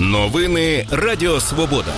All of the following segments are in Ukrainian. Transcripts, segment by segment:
Новини Радіо Свобода.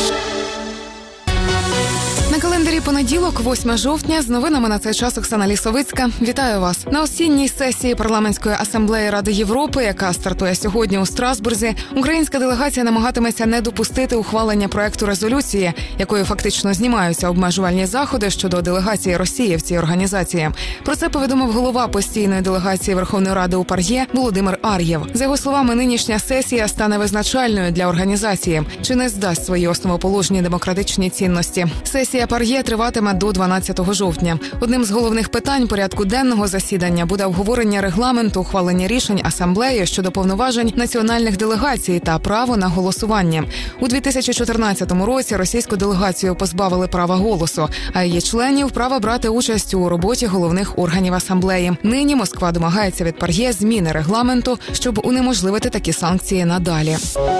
На календарі понеділок, 8 жовтня, з новинами на цей час Оксана Лісовицька. Вітаю вас. На осінній сесії Парламентської асамблеї Ради Європи, яка стартує сьогодні у Страсбурзі, українська делегація намагатиметься не допустити ухвалення проекту резолюції, якою фактично знімаються обмежувальні заходи щодо делегації Росії в цій організації. Про це повідомив голова постійної делегації Верховної Ради у ПАРЄ Володимир Ар'єв. За його словами, нинішня сесія стане визначальною для організації, чи не здасть свої основоположні демократичні цінності. Сесія ПАРЄ триватиме до 12 жовтня. Одним з головних питань порядку денного засідання буде обговорення регламенту, ухвалення рішень асамблеї щодо повноважень національних делегацій та право на голосування. У 2014 році російську делегацію позбавили права голосу, а її членів – права брати участь у роботі головних органів асамблеї. Нині Москва домагається від ПАРЄ зміни регламенту, щоб унеможливити такі санкції надалі.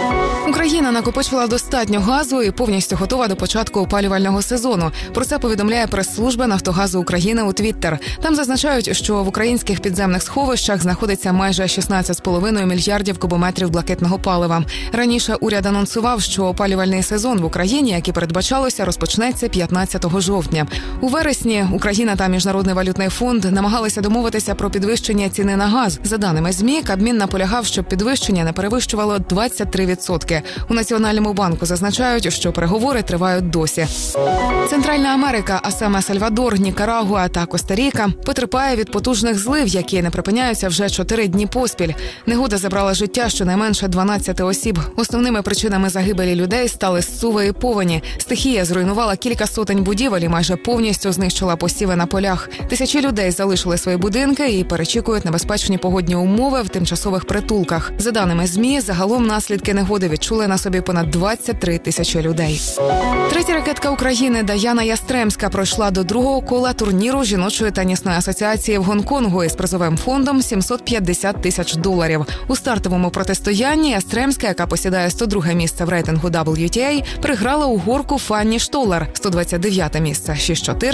Україна накопичила достатньо газу і повністю готова до початку опалювального сезону. Про це повідомляє прес-служба «Нафтогазу України» у Твіттер. Там зазначають, що в українських підземних сховищах знаходиться майже 16,5 мільярдів кубометрів блакитного палива. Раніше уряд анонсував, що опалювальний сезон в Україні, як і передбачалося, розпочнеться 15 жовтня. У вересні Україна та Міжнародний валютний фонд намагалися домовитися про підвищення ціни на газ. За даними ЗМІ, Кабмін наполягав, щоб підвищення не перевищувало 23%. У Національному банку зазначають, що переговори тривають досі. Центральна Америка, а саме Сальвадор, Нікарагуа та Коста-Ріка, потерпає від потужних злив, які не припиняються вже 4 дні поспіль. Негода забрала життя щонайменше 12 осіб. Основними причинами загибелі людей стали зсуви і повені. Стихія зруйнувала кілька сотень будівель і майже повністю знищила посіви на полях. Тисячі людей залишили свої будинки і перечікують небезпечні погодні умови в тимчасових притулках. За даними ЗМІ, загалом наслідки негоди відчули на собі понад 23 тисячі людей. Третя ракетка України Даяна Ястремська пройшла до другого кола турніру жіночої тенісної асоціації в Гонконгу із призовим фондом $750 тисяч. У стартовому протистоянні Ястремська, яка посідає 102 місце в рейтингу WTA, приграла угорку Фанні Штолер, 129 місце, 6-4,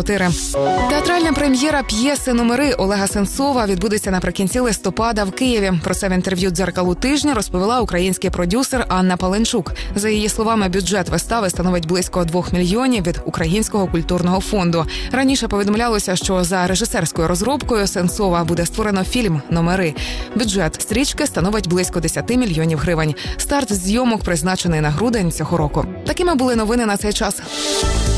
6-4. Театральна прем'єра п'єси «Номери» Олега Сенцова відбудеться наприкінці листопада в Києві. Про це в інтерв'ю «Дзеркалу тижня» розповіла український продюсер Анна Паленчук. За її словами, бюджет вистави становить близько 2 мільйонів від Українського культурного фонду. Раніше повідомлялося, що за режисерською розробкою Сенцова буде створено фільм «Номери». Бюджет стрічки становить близько 10 мільйонів гривень. Старт зйомок призначений на грудень цього року. Такими були новини на цей час.